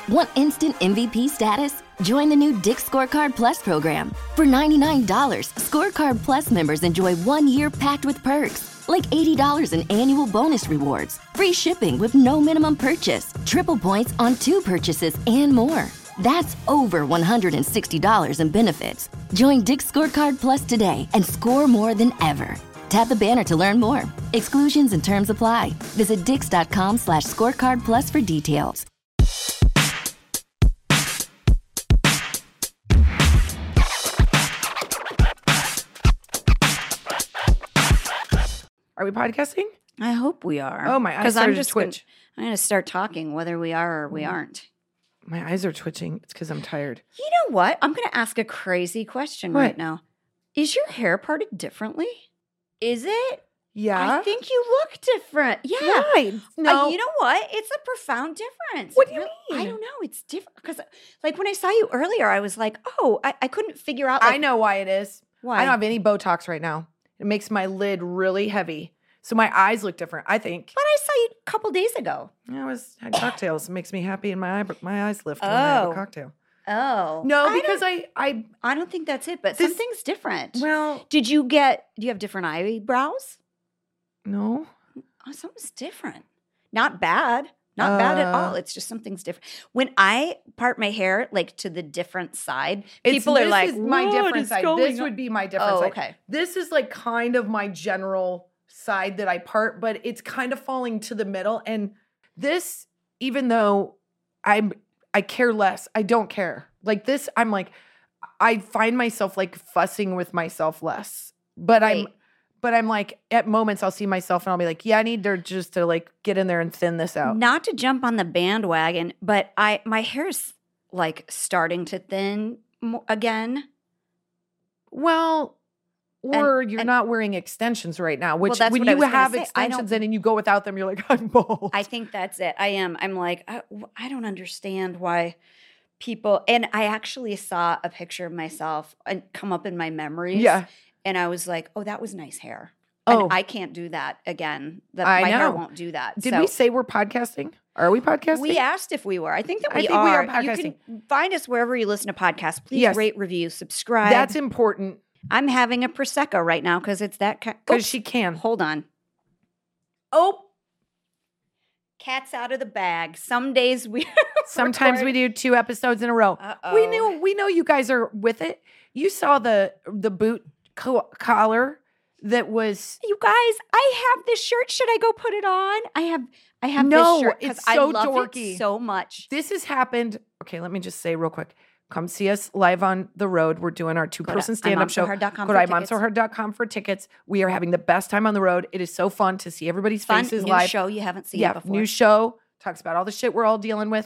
Want instant MVP status? Join the new Dick's Scorecard Plus program. For $99, Scorecard Plus members enjoy 1 year packed with perks, like $80 in annual bonus rewards, free shipping with no minimum purchase, triple points on 2 purchases, and more. That's over $160 in benefits. Join Dick's Scorecard Plus today and score more than ever. Tap the banner to learn more. Exclusions and terms apply. Visit dix.com/scorecard plus for details. Are we podcasting? I hope we are. Oh, my eyes started to twitch. I'm going to start talking whether we are or we aren't. My eyes are twitching. It's because I'm tired. You know what? I'm going to ask a crazy question right now. Is your hair parted differently? Is it? Yeah. I think you look different. Yeah. Why? No. You know what? It's a profound difference. What do you mean? I don't know. It's different. Because like when I saw you earlier, I was like, oh, I couldn't figure out. I know why it is. Why? I don't have any Botox right now. It makes my lid really heavy. So my eyes look different, I think. But I saw you a couple days ago. I had cocktails. It makes me happy and my eyes lift when I have a cocktail. Oh. No, because I don't think that's it, but something's different. Well. Do you have different eyebrows? No. Oh, something's different. Not bad. Not bad at all. It's just something's different. When I part my hair like to the different side, people are like, this is my different side. This would be my different side. Okay. This is like kind of my general side that I part, but it's kind of falling to the middle. And this, even though I care less, I don't care. Like this, I'm like, I find myself like fussing with myself less. But I'm like, at moments I'll see myself and I'll be like, yeah, I need just to like get in there and thin this out. Not to jump on the bandwagon, but my hair's like starting to thin again. Well, or you're not wearing extensions right now, which that's when what I you was gonna have say. extensions in and you go without them, you're like, I'm bald. I think that's it. I am. I'm like, I don't understand why people, and I actually saw a picture of myself and come up in my memories. Yeah. And I was like, oh, that was nice hair. Oh. And I can't do that again. I my hair know. won't do that. Did we say we're podcasting? Are we podcasting? We asked if we were. I think that we we are You podcasting. can find us wherever you listen to podcasts. Please Yes. rate, review, subscribe. That's important. I'm having a Prosecco right now because it's that kind. Because she can. Hold on. Oh. Cat's out of the bag. Some days we Sometimes we do 2 episodes in a row. Uh-oh. We know you guys are with it. You saw the boot collar that was. You guys, I have this shirt. Should I go put it on? I have No, this shirt because it's I so love dorky. it so much. This has happened. Okay, let me just say real quick. Come see us live on the road. We're doing our 2-person stand-up show. Go to imomsohard.com for tickets. We are having the best time on the road. It is so fun to see everybody's faces new live. show you haven't seen it before. New show. Talks about all the shit we're all dealing with.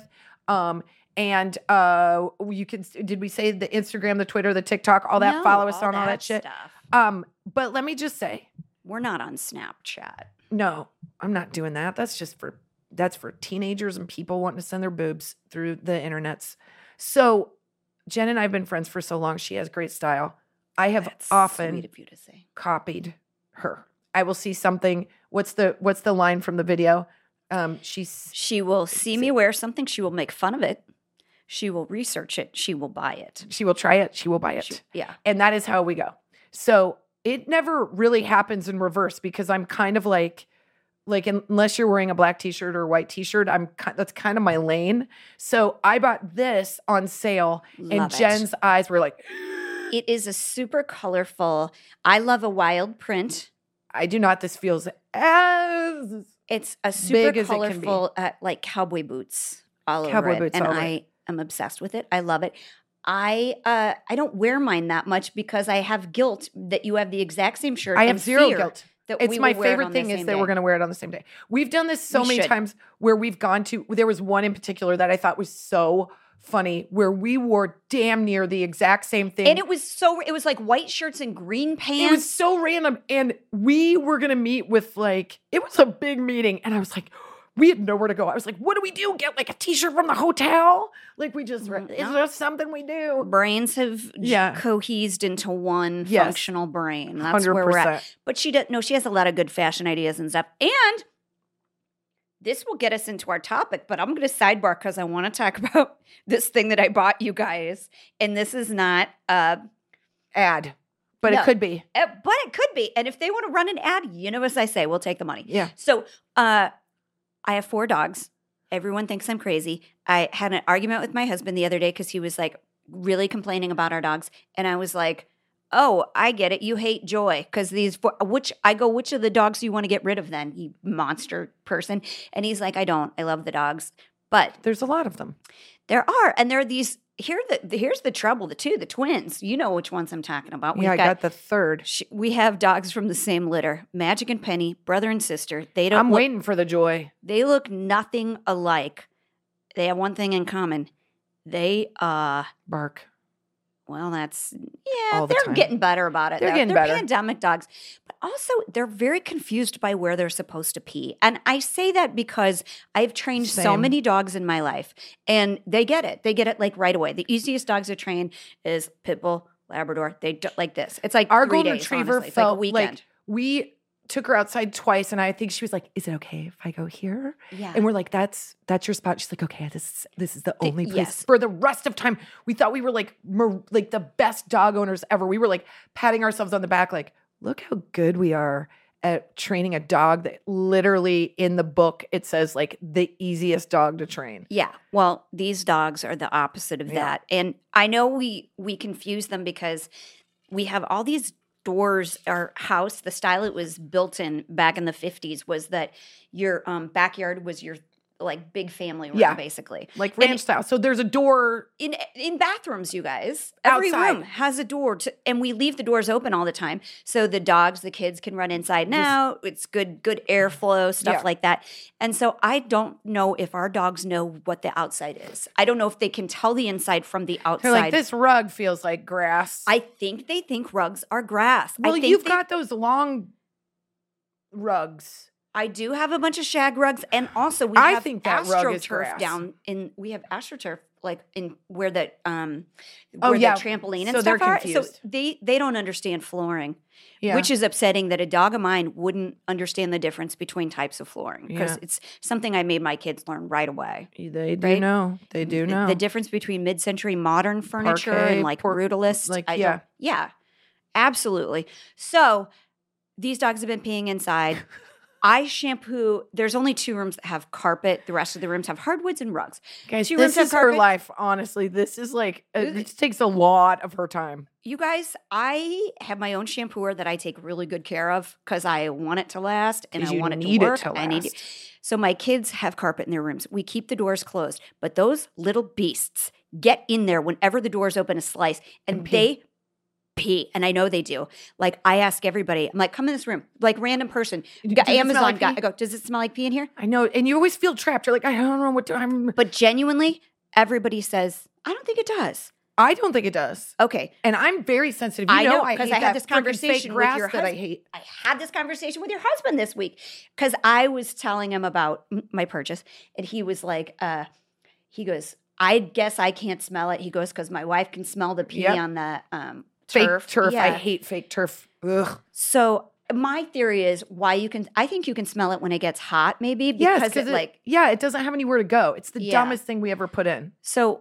And you can, did we say the Instagram, the Twitter, the TikTok, all that? No, follow us all on all that that shit. stuff. But let me just say. We're not on Snapchat. No, I'm not doing that. That's for teenagers and people wanting to send their boobs through the internets. So Jen and I have been friends for so long. She has great style. I have That's often sweet of you to say. copied her. I will see something. What's the line from the video? She will see me wear something. She will make fun of it. She will research it. She will buy it. She will try it. She will buy it. Yeah. And that is how we go. So it never really happens in reverse because I'm kind of like unless you're wearing a black t-shirt or a white t-shirt, that's kind of my lane. So I bought this on sale and Jen's eyes were like, it is a super colorful. I love a wild print. I do not. This feels as it's a super big as colorful, like cowboy boots all over Cowboy it. boots And all over I am obsessed with it. I love it. I don't wear mine that much because I have guilt that you have the exact same shirt. I have and zero fear guilt. That It's we my will wear it favorite on the thing is same that day. we're going to wear it on the same day. We've done this so We many should. times where we've gone to, there was one in particular that I thought was so funny where we wore damn near the exact same thing. And it was like white shirts and green pants. It was so random. And we were going to meet with it was a big meeting. And I was like, we had nowhere to go. I was like, what do we do? Get like a t-shirt from the hotel? Like we just, is there something we do? Brains have cohesed into one functional brain. That's 100%. where we're at. But she has a lot of good fashion ideas and stuff. And this will get us into our topic, but I'm going to sidebar because I want to talk about this thing that I bought you guys. And this is not ad, but it could be. But it could be. And if they want to run an ad, you know, as I say, we'll take the money. Yeah. So I have 4 dogs. Everyone thinks I'm crazy. I had an argument with my husband the other day because he was like really complaining about our dogs. And I was like, oh, I get it. You hate Joy because these 4, which of the dogs do you want to get rid of then, you monster person? And he's like, I don't. I love the dogs. But there's a lot of them. There are. And there are these, here's the trouble, the twins. You know which ones I'm talking about. I got the third. We have dogs from the same litter, Magic and Penny, brother and sister. I'm waiting for the Joy. They look nothing alike. They have one thing in common. They bark. Well, that's, they're getting better about it. They're getting better. They're pandemic dogs. But also, they're very confused by where they're supposed to pee. And I say that because I've trained so many dogs in my life. And they get it. They get it like right away. The easiest dogs to train is Pit Bull, Labrador. They do, like this. It's like our 3 golden days, retriever honestly. felt like a weekend. like we took her outside twice, and I think she was like, "Is it okay if I go here?" Yeah. And we're like, "That's your spot." She's like, "Okay, this is the only place." Yes. For the rest of time, we thought we were like the best dog owners ever. We were like patting ourselves on the back, like, "Look how good we are at training a dog that literally in the book it says like the easiest dog to train." Yeah. Well, these dogs are the opposite of that. And I know we confuse them because we have all these doors. Our house, the style it was built in back in the 50s was that your backyard was your like big family room, basically. Like ranch style. So there's a door. In bathrooms, you guys. Every outside. room has a door. And we leave the doors open all the time. So the dogs, the kids can run inside now. It's good airflow, stuff like that. And so I don't know if our dogs know what the outside is. I don't know if they can tell the inside from the outside. They're like, this rug feels like grass. I think they think rugs are grass. Well, you've got those long rugs. I do have a bunch of shag rugs, and also we have AstroTurf down in. We have AstroTurf like in where the the trampoline and stuff are. So they don't understand flooring, which is upsetting. That a dog of mine wouldn't understand the difference between types of flooring because it's something I made my kids learn right away. They do know. They do know the difference between mid-century modern furniture and like brutalist. Like absolutely. So these dogs have been peeing inside. I shampoo. There's only 2 rooms that have carpet. The rest of the rooms have hardwoods and rugs. Guys, this is her life. Honestly, this is like it takes a lot of her time. You guys, I have my own shampooer that I take really good care of because I want it to last and I want it to work. I need it. So my kids have carpet in their rooms. We keep the doors closed, but those little beasts get in there whenever the doors open a slice, and they pee, and I know they do. Like I ask everybody, I'm like, come in this room, like random person. Amazon guy. I go, does it smell like pee in here? I know, and you always feel trapped. You're like, I don't know what to. But genuinely, everybody says, I don't think it does. I don't think it does. Okay, and I'm very sensitive. I know because I had this conversation with your husband. I hate. I had this conversation with your husband this week because I was telling him about my purchase, and he was like, he goes, I guess I can't smell it. He goes, because my wife can smell the pee on the fake turf. I hate fake turf. Ugh. So my theory is I think you can smell it when it gets hot, maybe because it doesn't have anywhere to go. It's the dumbest thing we ever put in. So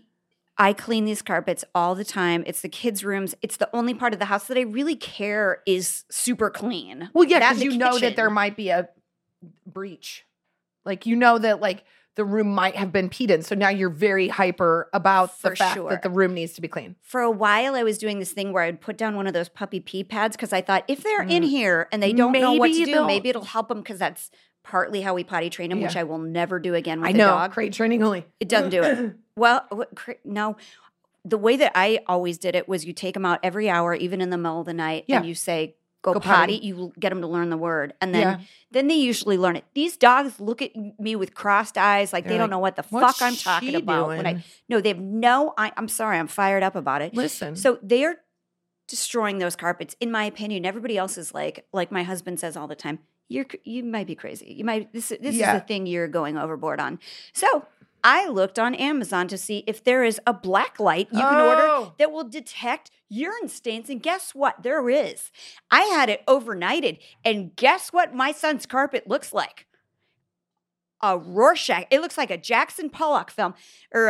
I clean these carpets all the time. It's the kids' rooms. It's the only part of the house that I really care is super clean. Well, yeah, because you know that there might be a breach. Like you know that like the room might have been peed in. So now you're very hyper about the fact that the room needs to be clean. For a while, I was doing this thing where I'd put down one of those puppy pee pads because I thought if they're in here and they don't know what to do, maybe it'll help them because that's partly how we potty train them, which I will never do again with a dog. Crate training only. It doesn't do it. Well, no. The way that I always did it was you take them out every hour, even in the middle of the night, and you say, go potty. You get them to learn the word. And then they usually learn it. These dogs look at me with crossed eyes like they don't know what the fuck I'm talking about. They have I'm sorry, I'm fired up about it. Listen. So they're destroying those carpets, in my opinion. Everybody else is like my husband says all the time, you might be crazy. This is the thing you're going overboard on. So I looked on Amazon to see if there is a black light you can order that will detect urine stains. And guess what? There is. I had it overnighted. And guess what my son's carpet looks like? a Rorschach. It looks like a Jackson Pollock film or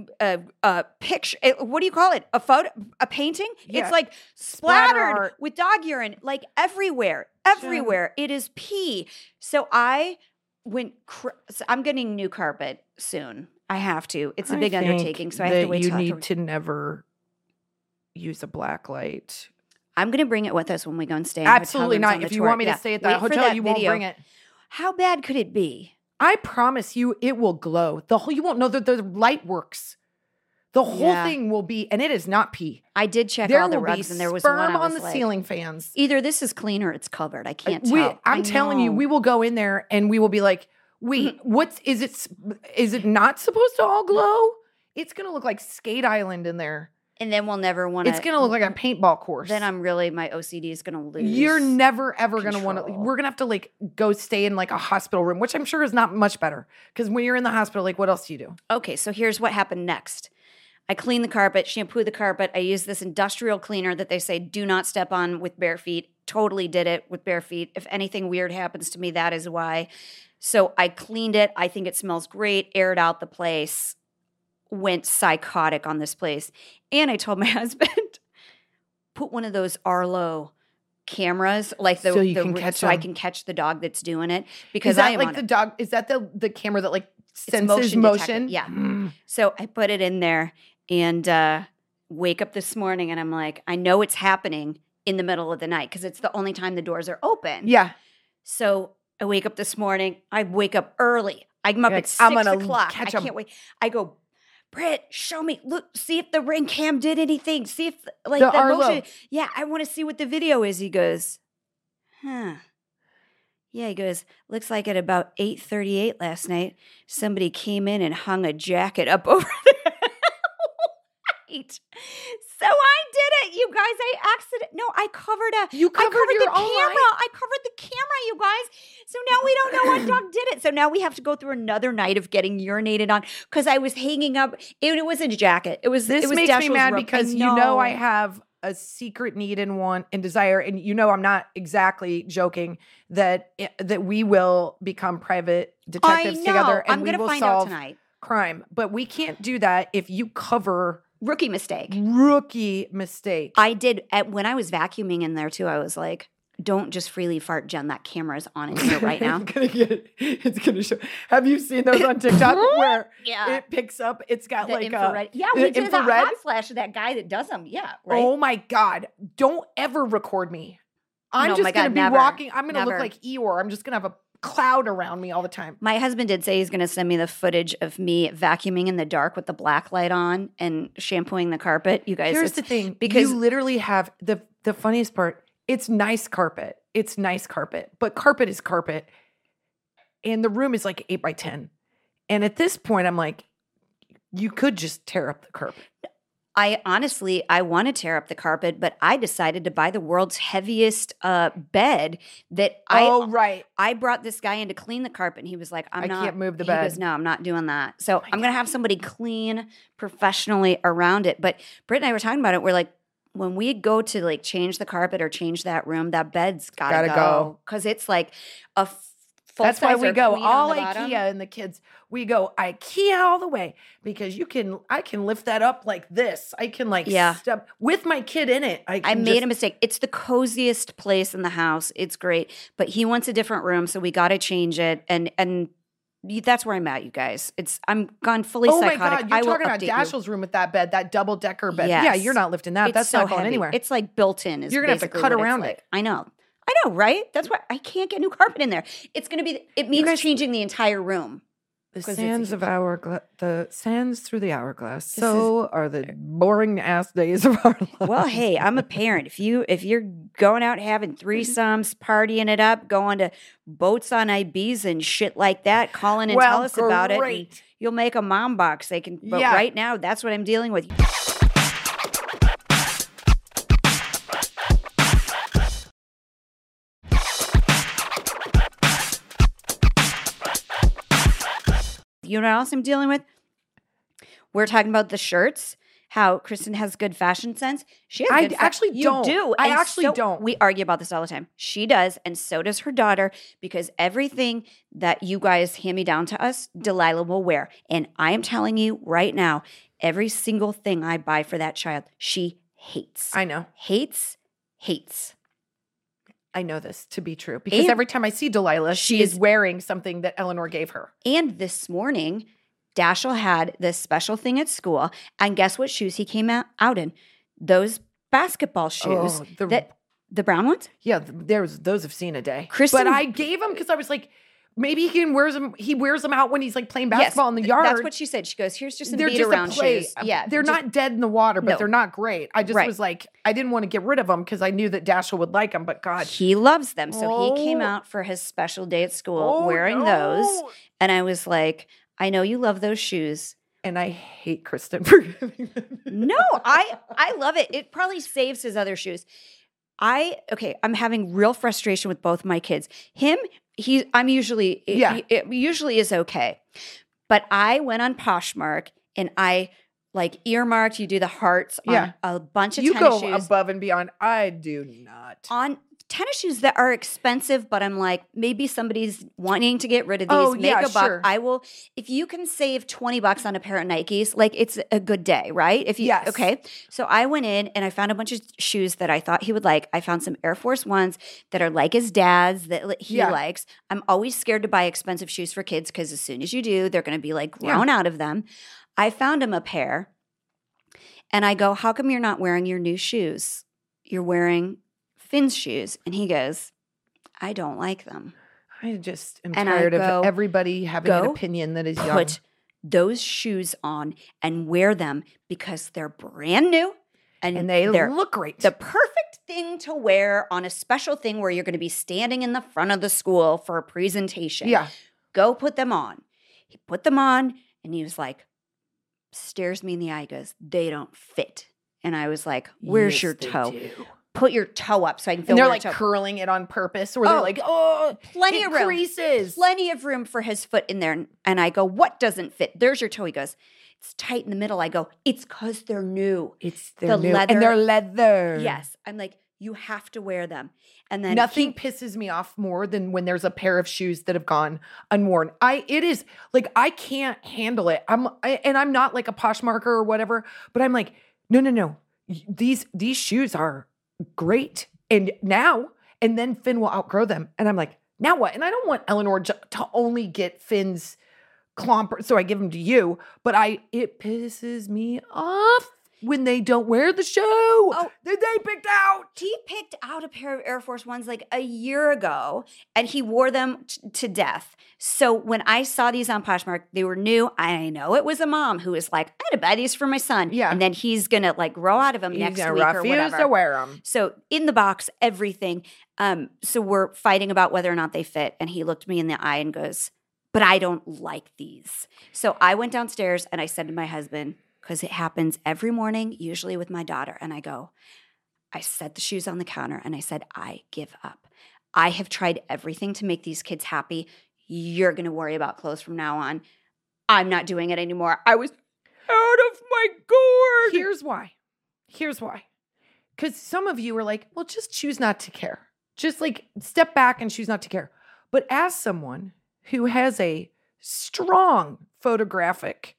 a picture. What do you call it? A photo? A painting? Yeah. It's like splattered with dog urine, like everywhere. Everywhere. It is pee. So I went. I'm getting new carpet soon. I have to. It's a big undertaking, so I have to wait. You need to never use a black light. I'm going to bring it with us when we go and stay. Absolutely not. If you want me to stay at that hotel, you won't bring it. How bad could it be? I promise you, it will glow. You won't know that the light works. The whole thing will be, and it is not pee. I did check all the rugs, and there was one on the ceiling fans. Either this is clean or it's covered. I can't tell. I'm telling you, we will go in there and we will be like, wait, is it not supposed to all glow? It's going to look like Skate Island in there. And then we'll never want to. It's going to look like a paintball course. Then my OCD is going to lose. You're never, ever going to want to. We're going to have to go stay in a hospital room, which I'm sure is not much better. Because when you're in the hospital, what else do you do? Okay, so here's what happened next. I clean the carpet, shampoo the carpet. I use this industrial cleaner that they say do not step on with bare feet. Totally did it with bare feet. If anything weird happens to me, that is why. So I cleaned it. I think it smells great. Aired out the place. Went psychotic on this place. And I told my husband, put one of those Arlo cameras, so I can catch the dog that's doing it. Because is that the dog? Is that the camera that senses motion? Yeah. So I put it in there and wake up this morning and I'm like, I know it's happening in the middle of the night because it's the only time the doors are open. Yeah. So I wake up this morning. I wake up early. I'm up at 6 o'clock. I can't wait. I go, Britt, show me. Look, see if the Ring cam did anything. See if the motion. Yeah, I want to see what the video is. He goes, huh. Yeah, he goes, looks like at about 8:38 last night, somebody came in and hung a jacket up over there. Right. So I did it, you guys. I covered your camera. I covered the camera, you guys. So now we don't know what dog did it. So now we have to go through another night of getting urinated on because I was hanging up. It wasn't a jacket. This makes me mad because I have a secret need and want and desire, and I'm not exactly joking that we will become private detectives together, and we will solve crime. But we can't do that if you cover. Rookie mistake. I did. When I was vacuuming in there too, I was like, don't just freely fart, Jen. That camera's on in here right now. It's going to show. Have you seen those on TikTok where it picks up? It's got the infrared. We did a hot flash of that guy that does them. Yeah. Right. Oh my God. Don't ever record me. I'm just going to be walking. I'm going to look like Eeyore. I'm just going to have a cloud around me all the time. My husband did say he's going to send me the footage of me vacuuming in the dark with the black light on and shampooing the carpet. You guys, here's the thing. Because you literally have the funniest part. It's nice carpet. But carpet is carpet. And the room is 8 by 10. And at this point, I'm like, you could just tear up the carpet. I want to tear up the carpet, but I decided to buy the world's heaviest bed that I brought this guy in to clean the carpet, and he was like, I can't move the bed. He goes, no, I'm not doing that. So I'm going to have somebody clean professionally around it. But Britt and I were talking about it. We're like, when we go to change the carpet or change that room, that bed's gotta go. Because it's like a That's why we go all IKEA and the kids. We go IKEA all the way because I can lift that up like this. I can step with my kid in it. I made a mistake. It's the coziest place in the house. It's great, but he wants a different room, so we got to change it. And that's where I'm at, you guys. I'm gone fully psychotic. Oh my God, you're talking about Dashiell's room with that bed, that double-decker bed. Yes. Yeah, you're not lifting that. That's not going anywhere. It's built in. You're going to have to cut around it. I know, right? That's why I can't get new carpet in there. It's going to be. It means changing the entire room. The sands through the hourglass. So are the boring ass days of our lives. Well, hey, I'm a parent. If you're going out having threesomes, partying it up, going to boats on Ibiza and shit like that, call in and tell us about it. And you'll make a mom box. But right now, that's what I'm dealing with. You know what else I'm dealing with? We're talking about the shirts, how Kristen has good fashion sense. She has good actually don't. You do. I actually don't. We argue about this all the time. She does, and so does her daughter, because everything that you guys hand me down to us, Delilah will wear. And I am telling you right now, every single thing I buy for that child, she hates. I know. Hates. I know this to be true because every time I see Delilah, she is wearing something that Eleanor gave her. And this morning, Dashiell had this special thing at school, and guess what shoes he came out in? Those basketball shoes. The brown ones? Yeah, those have seen a day. Kristen, but I gave them because I was like, maybe he wears them out when he's like playing basketball in the yard. That's what she said. She goes, here's just some beat-around shoes. Yeah, they're not dead in the water, but they're not great. I just was like, I didn't want to get rid of them because I knew that Dashiell would like them, but God. He loves them. So he came out for his special day at school wearing those. And I was like, I know you love those shoes. And I hate Kristen for giving them. No, I love it. It probably saves his other shoes. I'm having real frustration with both my kids. It usually is okay. But I went on Poshmark and I like earmarked, you do the hearts on a bunch of tennis shoes. You go above and beyond. I do not. On tennis shoes that are expensive, but I'm like, maybe somebody's wanting to get rid of these, make a buck. Sure. I will, if you can save $20 on a pair of Nikes, like it's a good day, right? Okay. So I went in and I found a bunch of shoes that I thought he would like. I found some Air Force Ones that are like his dad's that he likes. I'm always scared to buy expensive shoes for kids because as soon as you do, they're going to be like grown out of them. I found him a pair and I go, how come you're not wearing your new shoes? You're wearing Finn's shoes. And he goes, I don't like them. I just am tired of everybody having an opinion that is young. Put those shoes on and wear them because they're brand new and they look great. The perfect thing to wear on a special thing where you're going to be standing in the front of the school for a presentation. Yeah. Go put them on. He put them on and he was like, stares me in the eye, goes, they don't fit. And I was like, where's your toe? Put your toe up so I can feel. And they're like curling it on purpose, or they're like, plenty of room, creases, plenty of room for his foot in there. And I go, what doesn't fit? There's your toe. He goes, it's tight in the middle. I go, it's because they're new. They're new. Leather, and they're leather. Yes, I'm like, you have to wear them. And then nothing pisses me off more than when there's a pair of shoes that have gone unworn. It is like I can't handle it. I'm not like a Poshmarker or whatever, but I'm like, no. These shoes are great. And then Finn will outgrow them. And I'm like, now what? And I don't want Eleanor to only get Finn's clomper, so I give them to you. But it pisses me off when they don't wear the shoe that they picked out. He picked out a pair of Air Force Ones like a year ago, and he wore them to death. So when I saw these on Poshmark, they were new. I know it was a mom who was like, I had to buy these for my son. Yeah. And then he's going to like grow out of them next week or whatever. He's refuse to wear them. So in the box, everything. So we're fighting about whether or not they fit. And he looked me in the eye and goes, but I don't like these. So I went downstairs and I said to my husband, because it happens every morning, usually with my daughter. And I set the shoes on the counter and I said, I give up. I have tried everything to make these kids happy. You're going to worry about clothes from now on. I'm not doing it anymore. I was out of my gourd. Here's why. Because some of you are like, well, just choose not to care. Just like step back and choose not to care. But as someone who has a strong photographic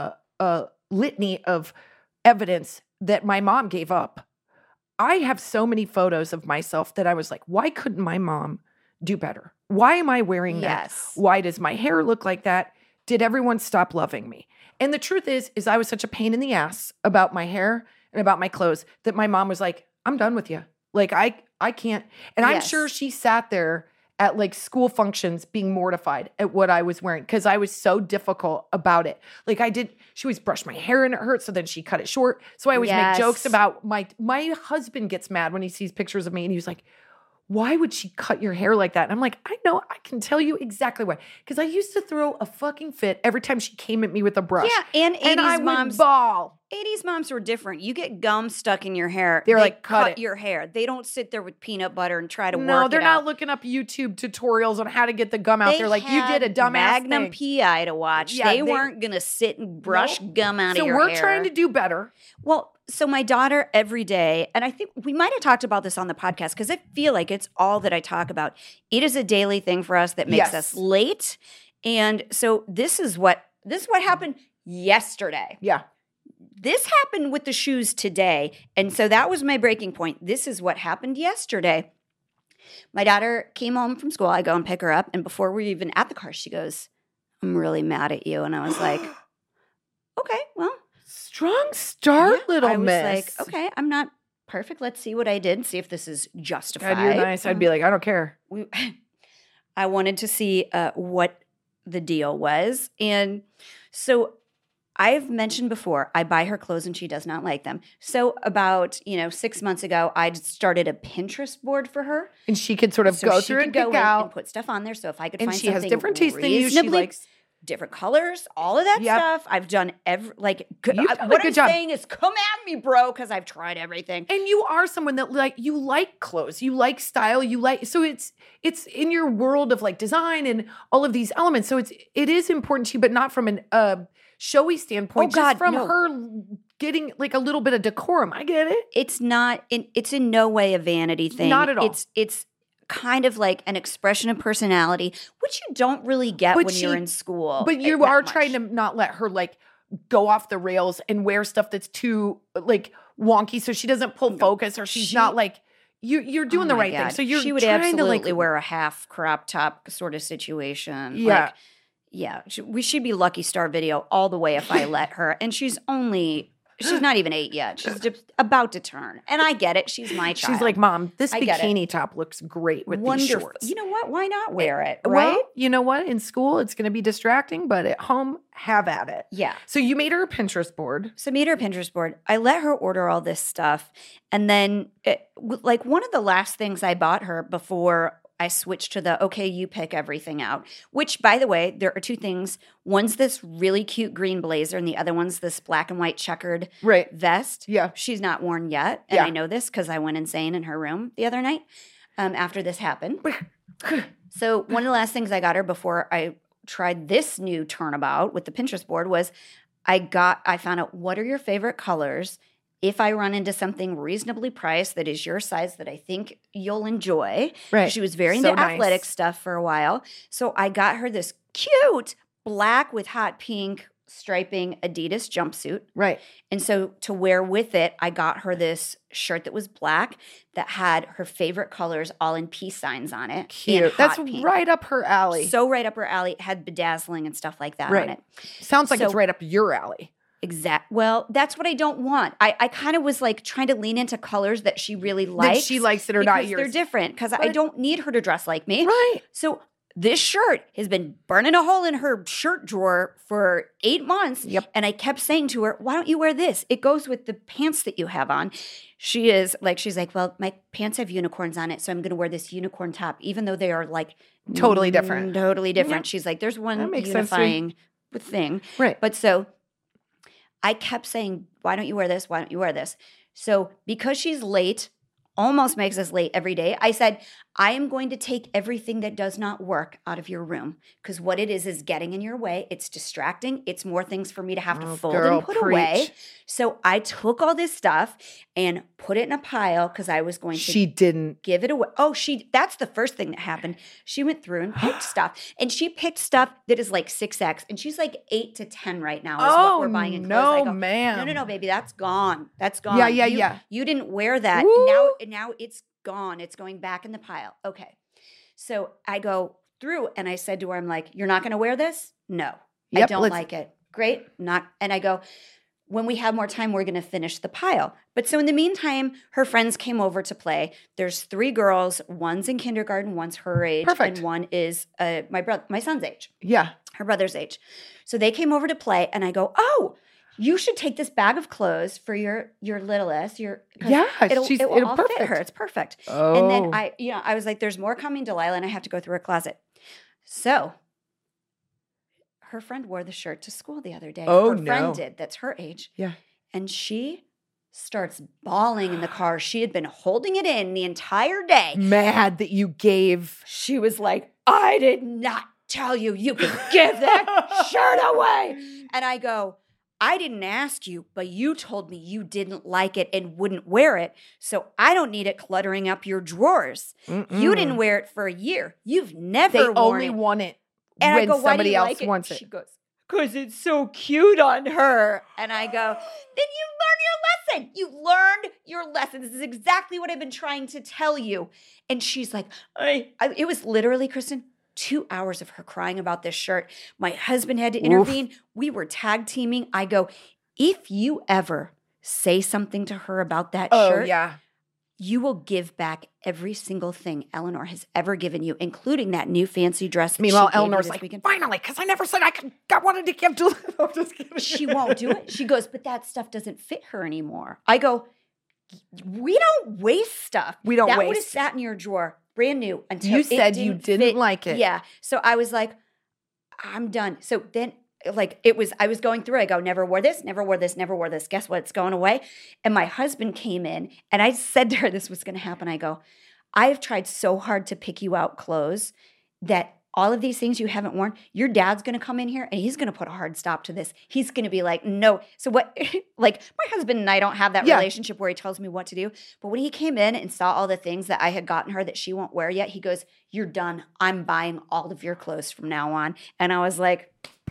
litany of evidence that my mom gave up, I have so many photos of myself that I was like, why couldn't my mom do better? Why am I wearing that? Why does my hair look like that? Did everyone stop loving me? And the truth is I was such a pain in the ass about my hair and about my clothes that my mom was like, I'm done with you. Like, I can't. And I'm sure she sat there at like school functions being mortified at what I was wearing because I was so difficult about it. Like she always brushed my hair and it hurt, so then she cut it short. So I always make jokes about my husband gets mad when he sees pictures of me and he was like, why would she cut your hair like that? And I'm like, I know, I can tell you exactly why. Because I used to throw a fucking fit every time she came at me with a brush. Yeah, and 80s I moms would bawl. 80s moms were different. You get gum stuck in your hair. They're they like, cut your hair. They don't sit there with peanut butter and try to work it out. No, they're not looking up YouTube tutorials on how to get the gum out there. Like, you did a dumbass Magnum thing. PI to watch. Yeah, they weren't going to sit and brush gum out of your hair. So we're trying to do better. Well, so my daughter every day, and I think we might have talked about this on the podcast because I feel like it's all that I talk about. It is a daily thing for us that makes us late. And so this is what happened yesterday. Yeah. This happened with the shoes today. And so that was my breaking point. This is what happened yesterday. My daughter came home from school. I go and pick her up. And before we were even at the car, she goes, I'm really mad at you. And I was like, okay, well. Strong start, little miss. I was like, okay, I'm not perfect. Let's see what I did and see if this is justified. God, you're nice. I'd be like, I don't care. I wanted to see what the deal was. And so I've mentioned before, I buy her clothes and she does not like them. So about 6 months ago, I started a Pinterest board for her, and she could sort of go through and pick out and put stuff on there. So if I could and find she something has different taste than you, she likes different colors, all of that stuff. I've done what I'm saying is, come at me, bro, because I've tried everything. And you are someone that you like clothes, you like style, so it's in your world of like design and all of these elements. So it is important to you, but not from an showy standpoint, just from her getting like a little bit of decorum. I get it. It's not. It's in no way a vanity thing. Not at all. It's kind of like an expression of personality, which you don't really get when you're in school. But you are trying to not let her like go off the rails and wear stuff that's too like wonky, so she doesn't pull focus, or she's not like you're doing the right thing. So she would absolutely wear a half crop top sort of situation. Yeah. We should be Lucky Star video all the way if I let her. And she's not even 8 yet. She's just about to turn. And I get it. She's my child. She's like, Mom, this bikini top looks great with these shorts. You know what? Why not wear it, right? Well, you know what? In school, it's going to be distracting, but at home, have at it. Yeah. So you made her a Pinterest board. I let her order all this stuff. And then, one of the last things I bought her before I switched to the, okay, you pick everything out, which, by the way, there are two things. One's this really cute green blazer, and the other one's this black and white checkered vest. Yeah. She's not worn yet, and I know this because I went insane in her room the other night after this happened. So one of the last things I got her before I tried this new turnabout with the Pinterest board was I found out, what are your favorite colors? If I run into something reasonably priced that is your size that I think you'll enjoy. Right. She was very into athletic stuff for a while. So I got her this cute black with hot pink striping Adidas jumpsuit. Right. And so to wear with it, I got her this shirt that was black that had her favorite colors all in peace signs on it. Cute. That's pink. Right up her alley. So right up her alley. It had bedazzling and stuff like that on it. Sounds like it's right up your alley. Well, that's what I don't want. I kind of was like trying to lean into colors that she really likes. That she likes that are not yours. They're different because I don't need her to dress like me. Right. So this shirt has been burning a hole in her shirt drawer for 8 months. Yep. And I kept saying to her, why don't you wear this? It goes with the pants that you have on. She's like, well, my pants have unicorns on it, so I'm going to wear this unicorn top, even though they are like totally different. Totally different. Yeah. She's like, there's one unifying thing. Right. But so I kept saying, why don't you wear this? Why don't you wear this? So because she's late, almost makes us late every day, I said, I am going to take everything that does not work out of your room, because what it is getting in your way. It's distracting. It's more things for me to have to fold and put away. So I took all this stuff and put it in a pile because I was going to She didn't give it away. Oh, that's the first thing that happened. She went through and picked stuff. And she picked stuff that is like 6X. And she's like 8 to 10 right now is what we're buying in clothes. No, ma'am. No, baby, that's gone. That's gone. Yeah. You didn't wear that. Now it's gone. It's going back in the pile. Okay. So I go through and I said to her, I'm like, you're not going to wear this? No. I don't like it. Great. And I go, when we have more time, we're going to finish the pile. But so in the meantime, her friends came over to play. There's 3 girls. One's in kindergarten, one's her age. Perfect. And one is my son's age. Yeah. Her brother's age. So they came over to play and I go, oh, you should take this bag of clothes for your littlest. It'll all fit her. It's perfect. Oh. And then I was like, there's more coming, Delilah, and I have to go through her closet. So her friend wore the shirt to school the other day. Her friend did. That's her age. Yeah. And she starts bawling in the car. She had been holding it in the entire day. Mad that you gave. She was like, I did not tell you could give that shirt away. And I go, I didn't ask you, but you told me you didn't like it and wouldn't wear it. So I don't need it cluttering up your drawers. You didn't wear it for a year. You've never worn it. They only want it and when I go, somebody else like wants it. She goes, because it's so cute on her. And I go, then you learn your lesson. You learned your lesson. This is exactly what I've been trying to tell you. And she's like, it was literally, Kristen, 2 hours of her crying about this shirt. My husband had to intervene. Oof. We were tag teaming. I go, if you ever say something to her about that shirt, you will give back every single thing Eleanor has ever given you, including that new fancy dress. Meanwhile, Eleanor's like, finally, because I never said I wanted to give to I'm just kidding. She won't do it. She goes, but that stuff doesn't fit her anymore. I go, we don't waste stuff. We don't waste. That would have sat in your drawer brand new until you said you didn't like it. Yeah. So I was like, I'm done. So then I was going through, I go, never wore this, never wore this, never wore this. Guess what? It's going away. And my husband came in and I said to her, this was going to happen. I go, I have tried so hard to pick you out clothes that all of these things you haven't worn, your dad's going to come in here and he's going to put a hard stop to this. He's going to be like, no. So what, like my husband and I don't have that relationship where he tells me what to do. But when he came in and saw all the things that I had gotten her that she won't wear yet, he goes, you're done. I'm buying all of your clothes from now on. And I was like,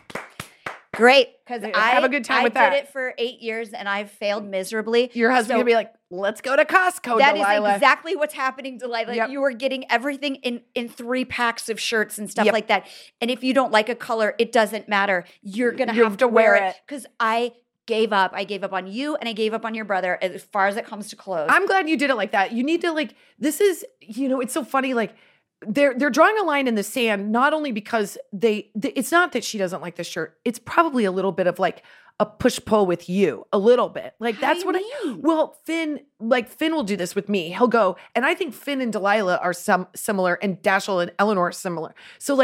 great, because I have a good time with that. I did it for 8 years and I've failed miserably. Your husband's gonna be like, let's go to Costco, that Delilah. That is exactly what's happening, Delilah. Yep. You are getting everything in 3 packs of shirts and stuff like that. And if you don't like a color, it doesn't matter. You're gonna have to wear it. Because I gave up. I gave up on you and I gave up on your brother as far as it comes to clothes. I'm glad you did it like that. You need to this is, it's so funny, they're drawing a line in the sand, not only because it's not that she doesn't like the shirt. It's probably a little bit of a push-pull with you, a little bit. That's what I mean. Well, Finn will do this with me. He'll go, and I think Finn and Delilah are similar, and Dashiell and Eleanor are similar. So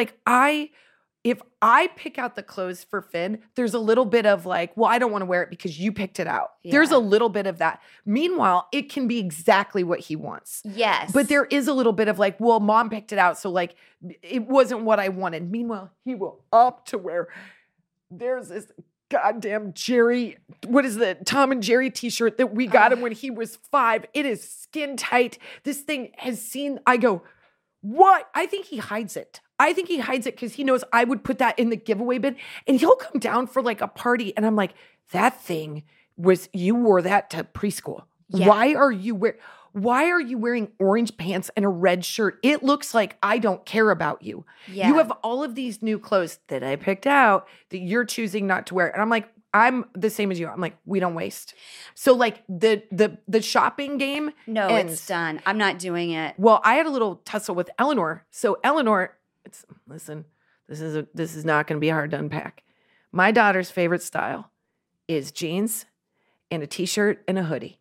if I pick out the clothes for Finn, there's a little bit of I don't want to wear it because you picked it out. Yeah. There's a little bit of that. Meanwhile, it can be exactly what he wants. Yes. But there is a little bit of well, mom picked it out, so it wasn't what I wanted. Meanwhile, he will opt to wear, there's this goddamn Jerry, what is the Tom and Jerry t-shirt that we got him when he was 5. It is skin tight. This thing I go, what? I think he hides it. I think he hides it because he knows I would put that in the giveaway bin and he'll come down for a party. And I'm like, that thing you wore that to preschool. Yeah. Why are you wearing orange pants and a red shirt? It looks like I don't care about you. Yeah. You have all of these new clothes that I picked out that you're choosing not to wear. And I'm like, I'm the same as you. I'm like, we don't waste. So the shopping game ends. It's done. I'm not doing it. Well, I had a little tussle with Eleanor. So Eleanor, listen, this is not going to be hard to unpack. My daughter's favorite style is jeans and a t-shirt and a hoodie.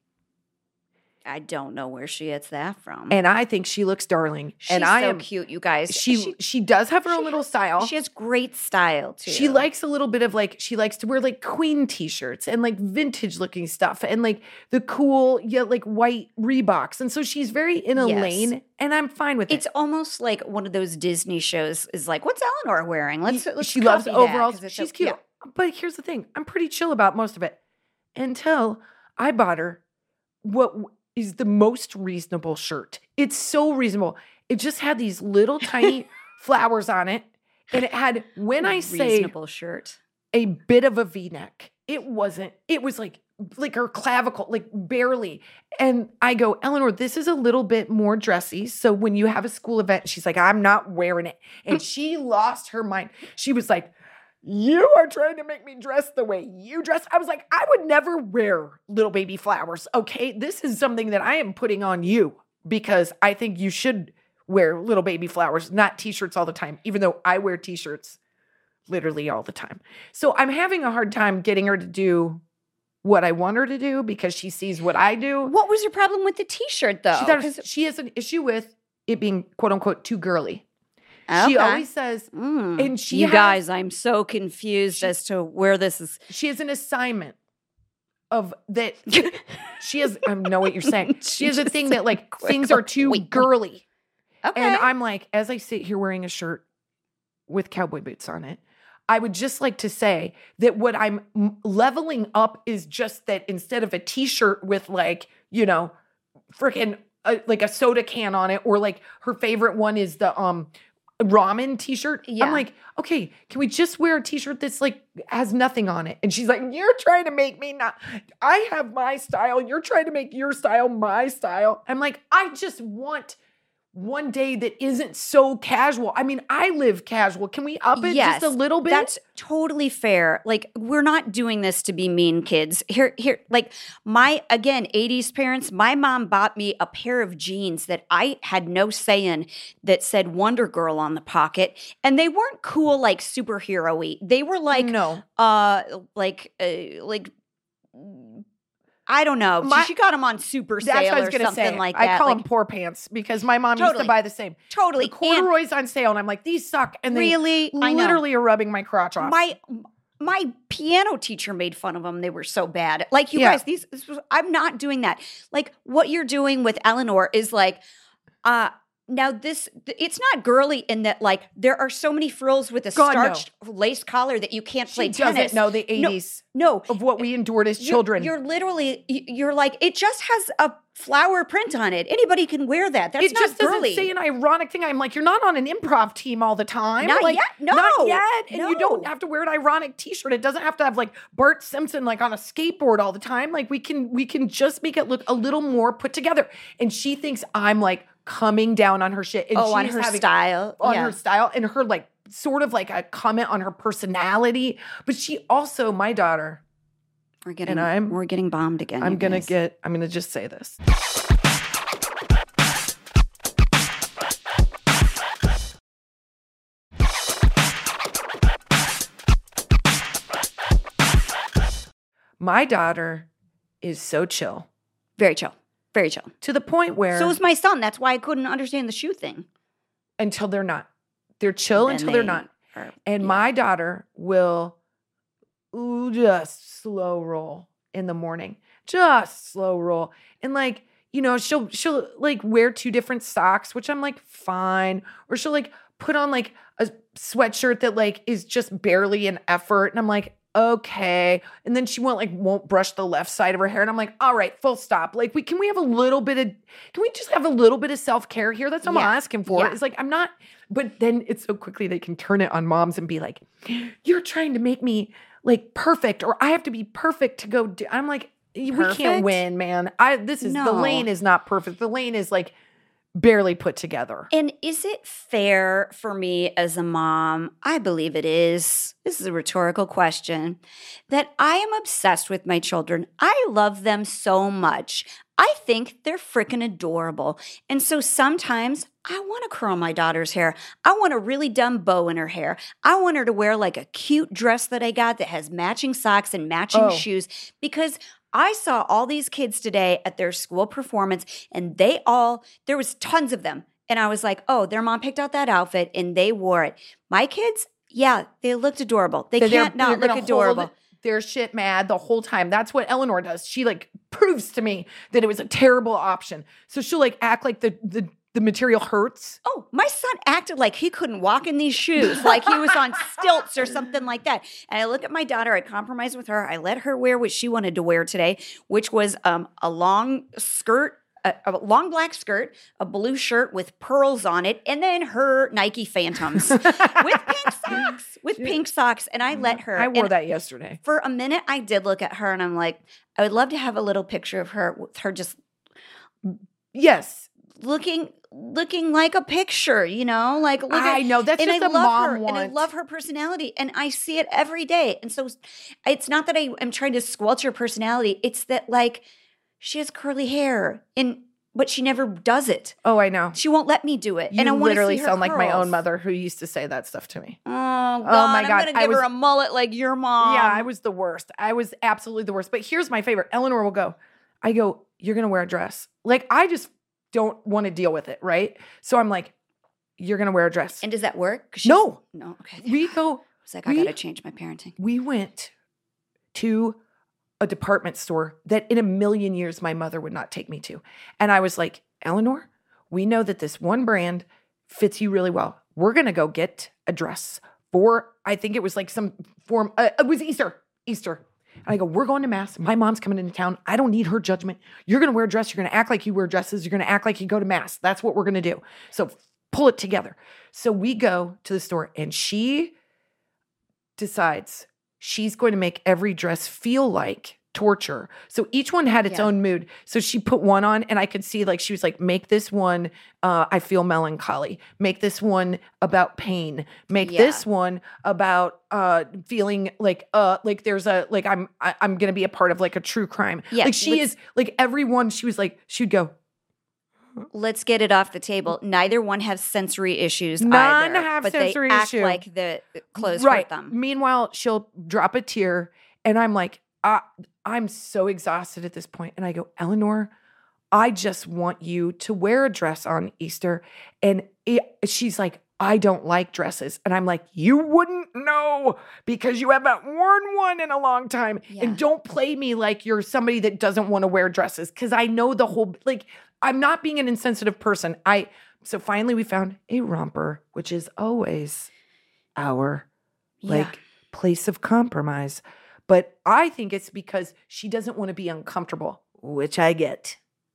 I don't know where she gets that from. And I think she looks darling. She's so cute, you guys. She does have her own little style. She has great style, too. She likes a little bit of she likes to wear Queen t-shirts and vintage looking stuff and the cool, white Reeboks. And so she's very in a lane and I'm fine with it. It's almost like one of those Disney shows is what's Eleanor wearing? She loves overalls. She's cute. Yeah. But here's the thing. I'm pretty chill about most of it until I bought her what is the most reasonable shirt. It's so reasonable. It just had these little tiny flowers on it. And it had, when I say reasonable shirt, a bit of a V-neck. It was her clavicle, barely. And I go, Eleanor, this is a little bit more dressy. So when you have a school event, she's like, I'm not wearing it. And she lost her mind. She was like, you are trying to make me dress the way you dress. I was like, I would never wear little baby flowers, okay? This is something that I am putting on you because I think you should wear little baby flowers, not t-shirts all the time, even though I wear t-shirts literally all the time. So I'm having a hard time getting her to do what I want her to do because she sees what I do. What was your problem with the t-shirt, though? She has an issue with it being, quote unquote, too girly. Okay. She always says, and guys, I'm so confused as to where this is. She has an assignment of that. She has, I know what you're saying. She has a thing that like things are too girly. Okay. And I'm like, as I sit here wearing a shirt with cowboy boots on it, I would just like to say that what I'm leveling up is just that instead of a t-shirt with like, you know, freaking like a soda can on it, or like her favorite one is the ramen t-shirt. Yeah. I'm like, okay, can we just wear a t-shirt that's like has nothing on it? And she's like, you're trying to make me not, I have my style. You're trying to make your style my style. I'm like, I just want one day that isn't so casual. I mean, I live casual. Can we up it just a little bit? That's totally fair. Like, we're not doing this to be mean, kids. Here, like again, 80s parents, my mom bought me a pair of jeans that I had no say in that said Wonder Girl on the pocket. And they weren't cool, like superhero-y. They were like, I don't know. She got them on super sale or something like that. I call them poor pants because my mom used to buy the same. Totally. The corduroys on sale, and I'm like, these suck. And they literally are rubbing my crotch off. My piano teacher made fun of them. They were so bad. Like, you guys, I'm not doing that. Like, what you're doing with Eleanor is like, now it's not girly in that, like, there are so many frills with a starched lace collar that you can't play tennis. She doesn't know the 80s of what we endured as children. You're like, it just has a flower print on it. Anybody can wear that. That's not girly. Doesn't say an ironic thing. I'm like, you're not on an improv team all the time. Not yet. No. Not yet. And you don't have to wear an ironic t-shirt. It doesn't have to have like Bart Simpson like on a skateboard all the time. Like we can just make it look a little more put together. And she thinks I'm like coming down on her shit. And on her style. Her style and her like sort of like a comment on her personality. But she also, my daughter, we're getting bombed again. I'm gonna just say this. My daughter is so chill. Very chill. Very chill. To the point where... So is my son. That's why I couldn't understand the shoe thing. Until they're not. They're chill until they're not. My daughter will just slow roll in the morning. Just slow roll. And like, you know, she'll like wear 2 different socks, which I'm like, fine. Or she'll like put on like a sweatshirt that like is just barely an effort. And I'm like, okay. And then she won't brush the left side of her hair. And I'm like, all right, full stop. Like can we just have a little bit of self-care here? That's what I'm asking for. Yeah. It's like, I'm not, but then it's so quickly they can turn it on moms and be like, you're trying to make me like perfect, or I have to be perfect to go do. I'm like, we can't win, man. The lane is not perfect. The lane is like barely put together. And is it fair for me as a mom, I believe it is, this is a rhetorical question, that I am obsessed with my children. I love them so much. I think they're freaking adorable. And so sometimes I want to curl my daughter's hair. I want a really dumb bow in her hair. I want her to wear like a cute dress that I got that has matching socks and matching shoes, because I saw all these kids today at their school performance, and there was tons of them. And I was like, oh, their mom picked out that outfit and they wore it. My kids, they looked adorable. They can't not look adorable. They're shit mad the whole time. That's what Eleanor does. She like proves to me that it was a terrible option. So she'll like act like the material hurts. Oh, my son acted like he couldn't walk in these shoes, like he was on stilts or something like that. And I look at my daughter, I compromise with her. I let her wear what she wanted to wear today, which was a long skirt, a long black skirt, a blue shirt with pearls on it, and then her Nike Phantoms with pink socks. And I let her. I wore that yesterday. For a minute, I did look at her and I'm like, I would love to have a little picture of her with her just. Yes. Looking like a picture, you know, like look I know that's just a mom want. And I love her personality, and I see it every day. And so it's not that I am trying to squelch her personality; it's that like she has curly hair, but she never does it. Oh, I know. She won't let me do it. And I literally see her sound curls. Like my own mother, who used to say that stuff to me. Oh God! I'm gonna give her a mullet like your mom. Yeah, I was the worst. I was absolutely the worst. But here's my favorite. Eleanor will go. I go. You're gonna wear a dress. Like I just don't want to deal with it, right? So I'm like, you're going to wear a dress. And does that work? No. No, okay. We go. I was like, I got to change my parenting. We went to a department store that in a million years my mother would not take me to. And I was like, Eleanor, we know that this one brand fits you really well. We're going to go get a dress for, I think it was like some form, it was Easter. And I go, we're going to Mass. My mom's coming into town. I don't need her judgment. You're going to wear a dress. You're going to act like you wear dresses. You're going to act like you go to Mass. That's what we're going to do. So pull it together. So we go to the store and she decides she's going to make every dress feel like torture. So each one had its own mood. So she put one on and I could see like, she was like, make this one, I feel melancholy. Make this one about pain. Make this one about feeling like there's a, like I'm going to be a part of like a true crime. Yeah, like she is like everyone, she was like, she'd go, let's get it off the table. Neither one has sensory issues None either. have but sensory they act issue. like the clothes hurt them. Meanwhile, she'll drop a tear and I'm like, I'm so exhausted at this point. And I go, Eleanor, I just want you to wear a dress on Easter. And she's like, I don't like dresses. And I'm like, you wouldn't know because you haven't worn one in a long time. Yeah. And don't play me like you're somebody that doesn't want to wear dresses. Cause I know the whole, like, I'm not being an insensitive person. So finally we found a romper, which is always our place of compromise. But I think it's because she doesn't want to be uncomfortable, which I get.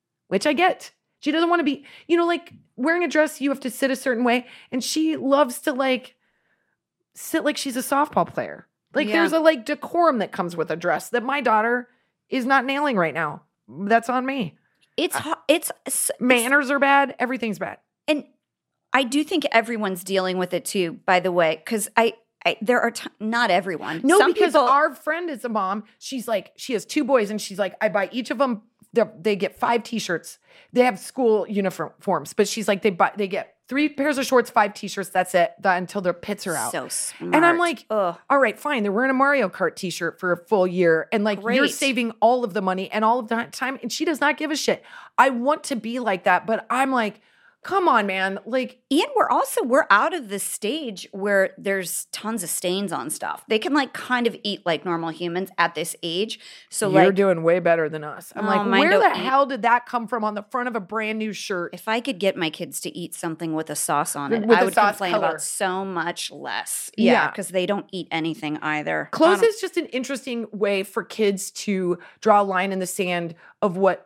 She doesn't want to be, like wearing a dress, you have to sit a certain way. And she loves to like sit like she's a softball player. Like there's a like decorum that comes with a dress that my daughter is not nailing right now. That's on me. It's manners are bad. Everything's bad. And I do think everyone's dealing with it too, by the way, because there are not everyone. No, some because our friend is a mom. She's like, she has 2 boys and she's like, I buy each of them. They get 5 t-shirts. They have school uniforms, but she's like, they get 3 pairs of shorts, 5 t-shirts. That's it until their pits are out. So smart. And I'm like, all right, fine. They're wearing a Mario Kart t-shirt for a full year. And like, you're saving all of the money and all of the time. And she does not give a shit. I want to be like that, but I'm like, come on, man. Like, and we're out of the stage where there's tons of stains on stuff. They can like kind of eat like normal humans at this age. So you're doing way better than us. I'm like, where the hell did that come from on the front of a brand new shirt? If I could get my kids to eat something with a sauce on it, I would complain about so much less. Yeah, because they don't eat anything either. Clothes is just an interesting way for kids to draw a line in the sand of what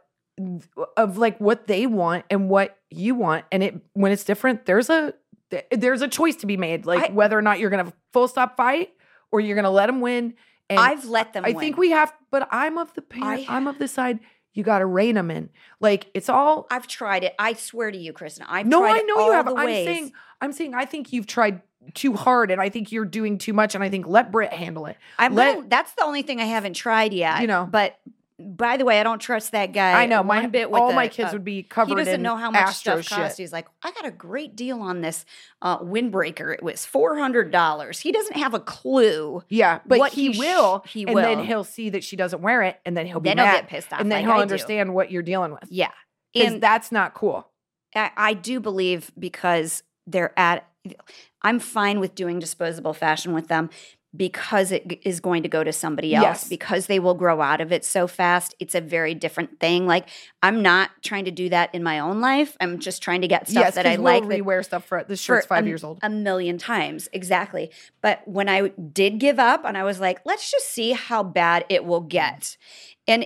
they want and what you want. And when it's different, there's a choice to be made, like whether or not you're going to full stop fight or you're going to let them win. And I've let them win. I think we have, but I'm of the parent. I'm of the side. You got to rein them in. Like it's all. I've tried it. I swear to you, Kristen. I know you have. I'm saying I think you've tried too hard and I think you're doing too much. And I think let Britt handle it. That's the only thing I haven't tried yet. But by the way, I don't trust that guy. I know. All my kids would be covered in Astro shit. He doesn't know how much stuff costs. He's like, I got a great deal on this windbreaker. It was $400. He doesn't have a clue. Yeah, but he will. And then he'll see that she doesn't wear it, and then he'll be mad. He'll get pissed off. And then he'll understand what you're dealing with. Yeah. And that's not cool. I do believe because I'm fine with doing disposable fashion with them, because it is going to go to somebody else, because they will grow out of it so fast. It's a very different thing. Like, I'm not trying to do that in my own life. I'm just trying to get stuff that I like. We'll rewear stuff for this shirt's 5 years old. A million times. Exactly. But when I did give up and I was like, let's just see how bad it will get. And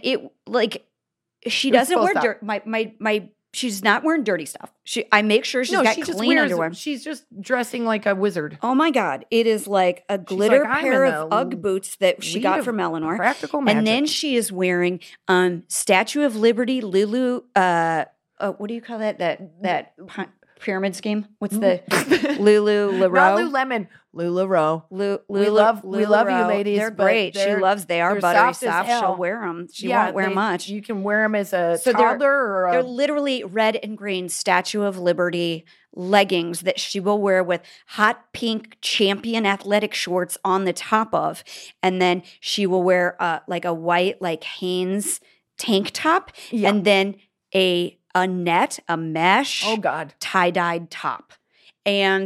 she doesn't wear dirt. She's not wearing dirty stuff. I make sure she's got clean underwear. She's just dressing like a wizard. Oh my God. It is like a glitter pair of Ugg boots that she got from Eleanor. Practical magic. And then she is wearing Statue of Liberty, Lulu, what do you call that? That pyramid scheme? What's the Lululemon? Not Lululemon. LuLaRoe. We love you, ladies. They're great. They are buttery soft. She'll wear them. She won't wear much. You can wear them as a toddler they're literally red and green Statue of Liberty leggings that she will wear with hot pink Champion athletic shorts on the top of. And then she will wear like a white like Hanes tank top and then a mesh tie-dyed top. And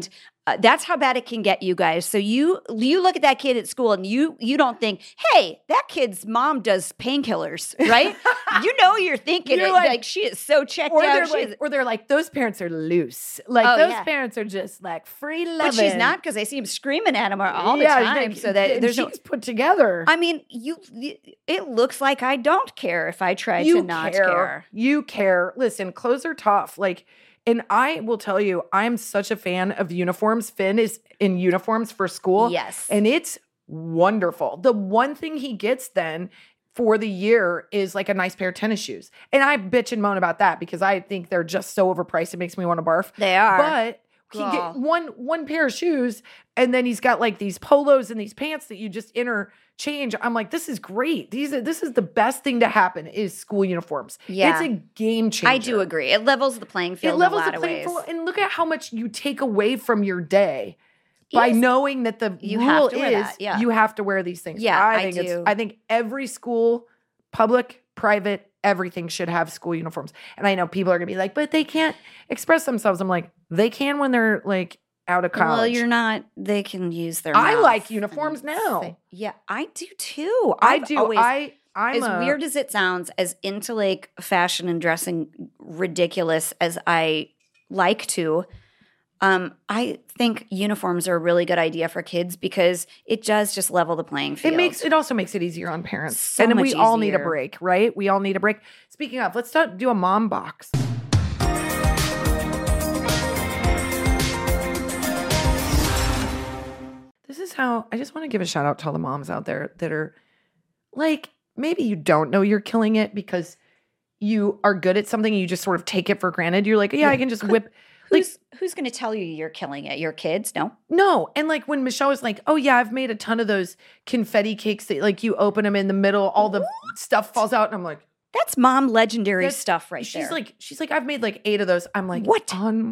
That's how bad it can get, you guys. So you look at that kid at school and you don't think, hey, that kid's mom does painkillers, right? You're thinking You're like she is so checked out. Or they're like, those parents are loose. Like those parents are just like free loving. But she's not, because I see him screaming at him all the time. So that there's she's put together. I mean, it looks like I don't care if I try to not care. You care. Listen, clothes are tough. Like, and I will tell you, I'm such a fan of uniforms. Finn is in uniforms for school. Yes. And it's wonderful. The one thing he gets then for the year is like a nice pair of tennis shoes. And I bitch and moan about that because I think they're just so overpriced. It makes me want to barf. They are. But he get one pair of shoes, and then he's got like these polos and these pants that you just interchange. I'm like, this is great. This is the best thing to happen is school uniforms. Yeah. It's a game changer. I do agree. It levels the playing field in a lot of ways. And look at how much you take away from your day by knowing that the rule is you have to wear these things. Yeah, I do. I think every school, public, private, everything should have school uniforms. And I know people are going to be like, but they can't express themselves. I'm like, they can when they're like out of college. Well, you're not. They can use their I mouth like uniforms now. Yeah, I do too. I do. Always, I'm as weird as it sounds, as into like fashion and dressing ridiculous as I like to, I think uniforms are a really good idea for kids because it does just level the playing field. It also makes it easier on parents. So and then much we all need a easier. break, right? We all need a break. Speaking of, let's do a mom box. This is how I just want to give a shout out to all the moms out there that are like, maybe you don't know you're killing it because you are good at something and you just sort of take it for granted. You're like, yeah, I can just whip. Who's going to tell you you're killing it? Your kids? No. And like when Michelle was like, oh yeah, I've made a ton of those confetti cakes that like you open them in the middle, all the stuff falls out. And I'm like, that's mom legendary stuff right there. She's like, I've made like 8 of those. I'm like, what?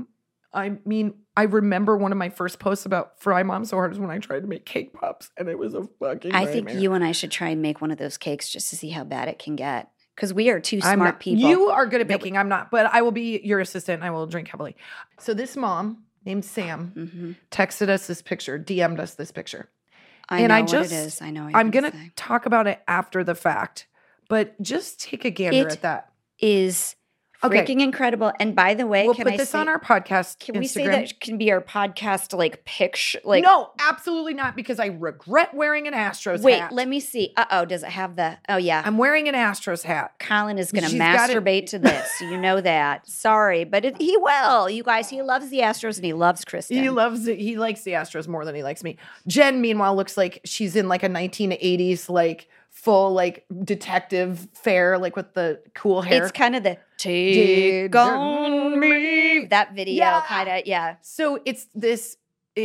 I mean, I remember one of my first posts about Fry Mom So Hard is when I tried to make cake pops and it was a fucking nightmare. I think you and I should try and make one of those cakes just to see how bad it can get. Because we are two smart people. You are good at baking. I'm not. But I will be your assistant and I will drink heavily. So this mom named Sam texted us this picture, DM'd us this picture. I know what it is. I know. I'm going to talk about it after the fact. But just take a gander at that. Is freaking incredible. And by the way, we'll put this on our podcast. Can we say that can be our podcast like picture? Like no, absolutely not, because I regret wearing an Astros hat. Wait, let me see. Does it have the? Oh yeah, I'm wearing an Astros hat. Colin is going to masturbate to this. You know that. Sorry, but he will. You guys, he loves the Astros and he loves Kristen. He loves it. He likes the Astros more than he likes me. Jen, meanwhile, looks like she's in like a 1980s like full like detective fair, like with the cool hair. It's kind of the take on me that video, kind of, yeah. So it's this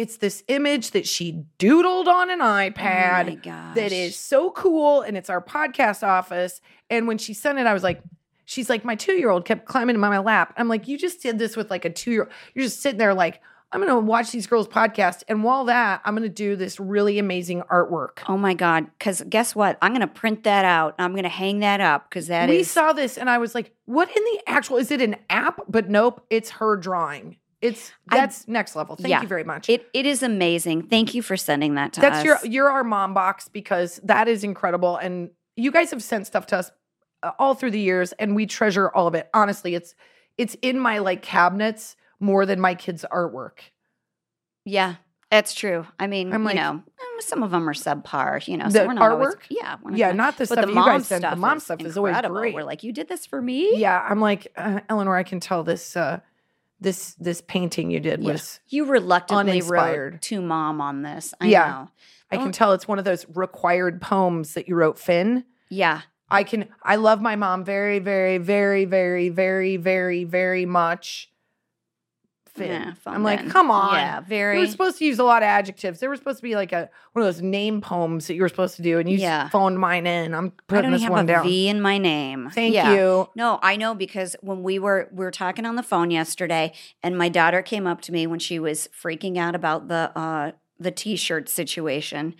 image that she doodled on an iPad. Oh my gosh. That is so cool, and it's our podcast office. And when she sent it, I was like, she's like, my 2-year-old kept climbing in my lap. I'm like, you just did this with like a 2-year-old. You're just sitting there like, I'm going to watch these girls' podcast. And while that, I'm going to do this really amazing artwork. Oh my God. Because guess what? I'm going to print that out. I'm going to hang that up because we saw this and I was like, what in the actual, is it an app? But nope, it's her drawing. That's next level. Thank you very much. It is amazing. Thank you for sending that to us. You're our mom box because that is incredible. And you guys have sent stuff to us all through the years and we treasure all of it. Honestly, it's in my like cabinets more than my kids' artwork. Yeah, that's true. I mean, I'm like, some of them are subpar, So the we're not artwork? Not the stuff you guys send. The mom stuff is always great. We're like, you did this for me? Yeah, I'm like, Eleanor, I can tell this painting you did was you reluctantly uninspired. Wrote to mom on this. I know. I can tell it's one of those required poems that you wrote, Finn. Yeah. I love my mom very, very, very, very, very, very, very much. Finn. Yeah, I'm like, come on. Yeah, very. You were supposed to use a lot of adjectives. There was supposed to be like one of those name poems that you were supposed to do, and you phoned mine in. I'm putting this one down. I don't have a V in my name. Thank you. No, I know because when we were talking on the phone yesterday, and my daughter came up to me when she was freaking out about the T-shirt situation.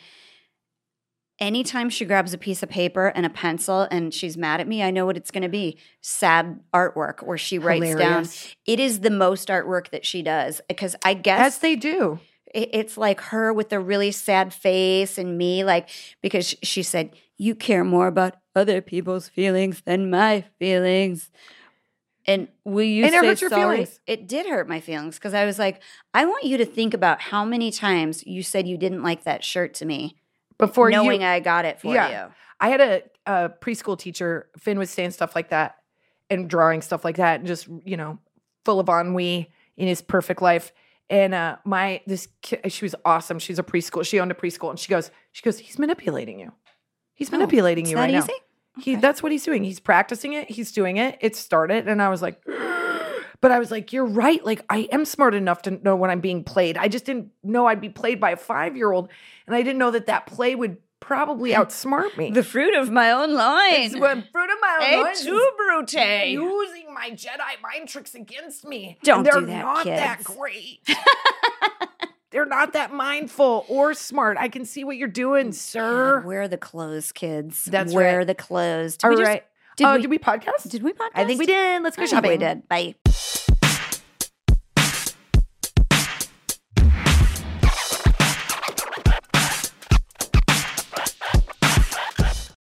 Anytime she grabs a piece of paper and a pencil and she's mad at me, I know what it's going to be. Sad artwork where she writes down. It is the most artwork that she does because I guess. As they do. It's like her with the really sad face and me, like, because she said, you care more about other people's feelings than my feelings. And will you say hurt your sorry? Feelings. It did hurt my feelings because I was like, I want you to think about how many times you said you didn't like that shirt to me before knowing I got it for you. I had a preschool teacher. Finn was saying stuff like that and drawing stuff like that and just, full of ennui in his perfect life. And this kid, she was awesome. She's a preschool. She owned a preschool. And she goes, he's manipulating you. He's manipulating you right now. Okay. That's what he's doing. He's practicing it. He's doing it. It started. And I was like, but I was like, you're right. Like, I am smart enough to know when I'm being played. I just didn't know I'd be played by a 5-year-old. And I didn't know that play would probably outsmart me. The fruit of my own line. It's the fruit of my own line. Too brute. Using my Jedi mind tricks against me. Don't do that, they're not kids. that great. They're not that mindful or smart. I can see what you're doing, sir. God, wear the clothes, kids. That's wear right. the clothes. All right. Did we podcast? Did we podcast? I think we did. Let's go shopping. We did. Bye.